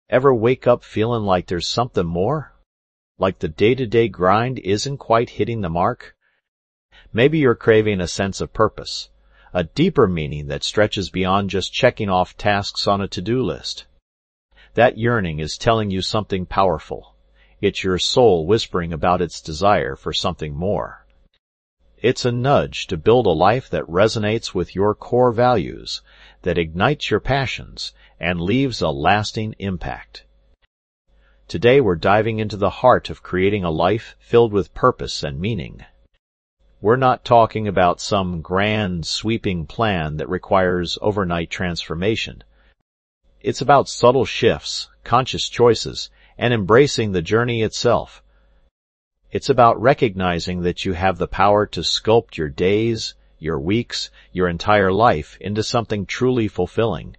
Ever wake up feeling like there's something more? Like the day-to-day grind isn't quite hitting the mark? Maybe you're craving a sense of purpose, a deeper meaning that stretches beyond just checking off tasks on a to-do list. That yearning is telling you something powerful. It's your soul whispering about its desire for something more. It's a nudge to build a life that resonates with your core values, that ignites your passions, and leaves a lasting impact. Today we're diving into the heart of creating a life filled with purpose and meaning. We're not talking about some grand, sweeping plan that requires overnight transformation. It's about subtle shifts, conscious choices, and embracing the journey itself. It's about recognizing that you have the power to sculpt your days, your weeks, your entire life into something truly fulfilling.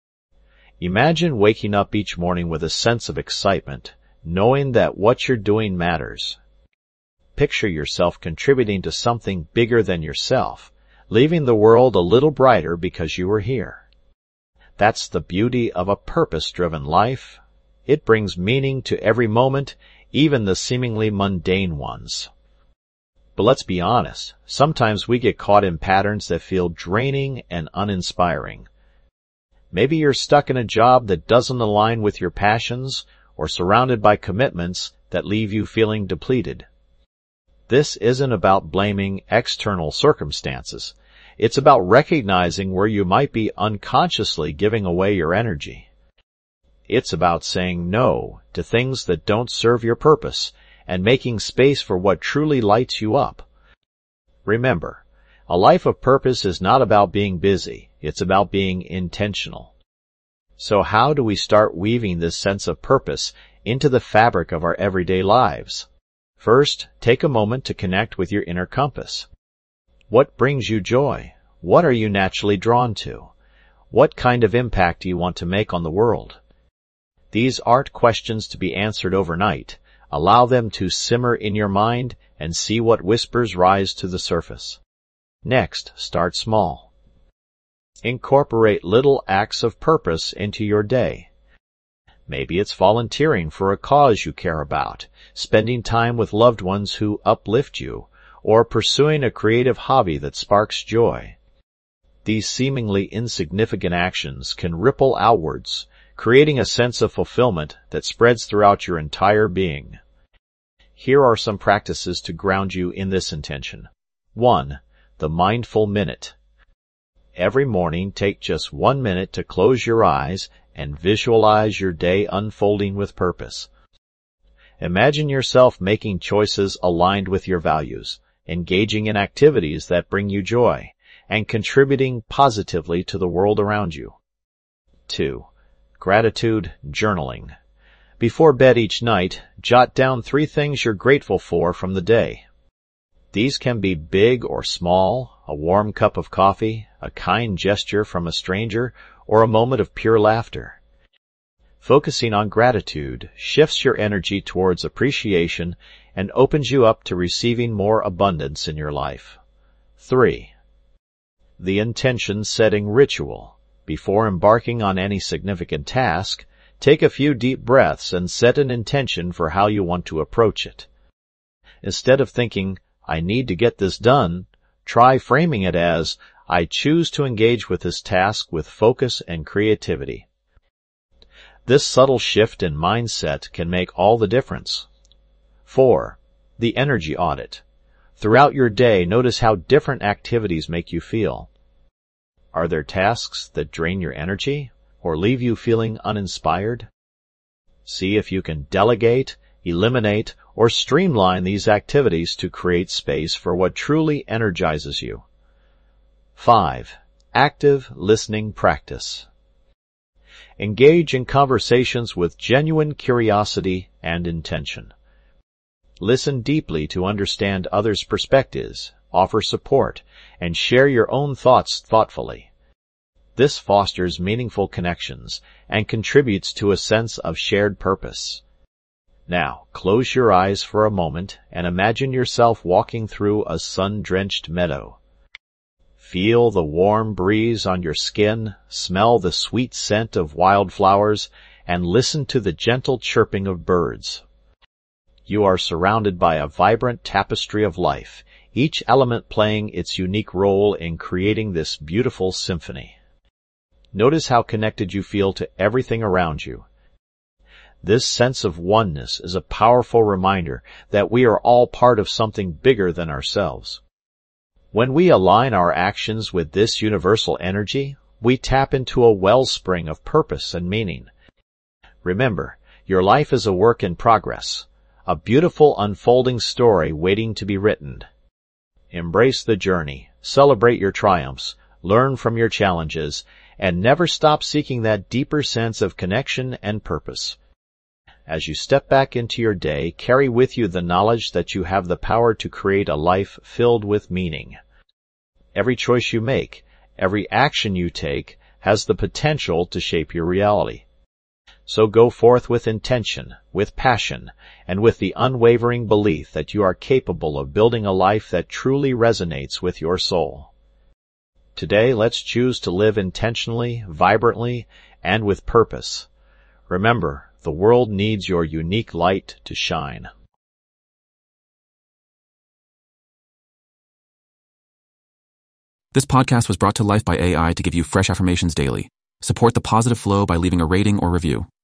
Imagine waking up each morning with a sense of excitement, knowing that what you're doing matters. Picture yourself contributing to something bigger than yourself, leaving the world a little brighter because you were here. That's the beauty of a purpose-driven life. It brings meaning to every moment, even the seemingly mundane ones. But let's be honest, sometimes we get caught in patterns that feel draining and uninspiring. Maybe you're stuck in a job that doesn't align with your passions, or surrounded by commitments that leave you feeling depleted. This isn't about blaming external circumstances. It's about recognizing where you might be unconsciously giving away your energy. It's about saying no to things that don't serve your purpose and making space for what truly lights you up. Remember, a life of purpose is not about being busy. It's about being intentional. So how do we start weaving this sense of purpose into the fabric of our everyday lives? First, take a moment to connect with your inner compass. What brings you joy? What are you naturally drawn to? What kind of impact do you want to make on the world? These aren't questions to be answered overnight. Allow them to simmer in your mind and see what whispers rise to the surface. Next, start small. Incorporate little acts of purpose into your day. Maybe it's volunteering for a cause you care about, spending time with loved ones who uplift you, or pursuing a creative hobby that sparks joy. These seemingly insignificant actions can ripple outwards, creating a sense of fulfillment that spreads throughout your entire being. Here are some practices to ground you in this intention. 1. The mindful minute. Every morning, take just 1 minute to close your eyes and visualize your day unfolding with purpose. Imagine yourself making choices aligned with your values, engaging in activities that bring you joy, and contributing positively to the world around you. 2. Gratitude journaling. Before bed each night, jot down 3 things you're grateful for from the day. These can be big or small, a warm cup of coffee, a kind gesture from a stranger, or a moment of pure laughter. Focusing on gratitude shifts your energy towards appreciation and opens you up to receiving more abundance in your life. 3. The intention-setting ritual. Before embarking on any significant task, take a few deep breaths and set an intention for how you want to approach it. Instead of thinking, "I need to get this done," try framing it as, "I choose to engage with this task with focus and creativity." This subtle shift in mindset can make all the difference. 4. The energy audit. Throughout your day, notice how different activities make you feel. Are there tasks that drain your energy or leave you feeling uninspired? See if you can delegate, eliminate, or streamline these activities to create space for what truly energizes you. 5. Active listening practice. Engage in conversations with genuine curiosity and intention. Listen deeply to understand others' perspectives, offer support, and share your own thoughts thoughtfully. This fosters meaningful connections and contributes to a sense of shared purpose. Now, close your eyes for a moment and imagine yourself walking through a sun-drenched meadow. Feel the warm breeze on your skin, smell the sweet scent of wildflowers, and listen to the gentle chirping of birds. You are surrounded by a vibrant tapestry of life, each element playing its unique role in creating this beautiful symphony. Notice how connected you feel to everything around you. This sense of oneness is a powerful reminder that we are all part of something bigger than ourselves. When we align our actions with this universal energy, we tap into a wellspring of purpose and meaning. Remember, your life is a work in progress, a beautiful unfolding story waiting to be written. Embrace the journey, celebrate your triumphs, learn from your challenges, and never stop seeking that deeper sense of connection and purpose. As you step back into your day, carry with you the knowledge that you have the power to create a life filled with meaning. Every choice you make, every action you take, has the potential to shape your reality. So go forth with intention, with passion, and with the unwavering belief that you are capable of building a life that truly resonates with your soul. Today, let's choose to live intentionally, vibrantly, and with purpose. Remember, the world needs your unique light to shine. This podcast was brought to life by AI to give you fresh affirmations daily. Support the positive flow by leaving a rating or review.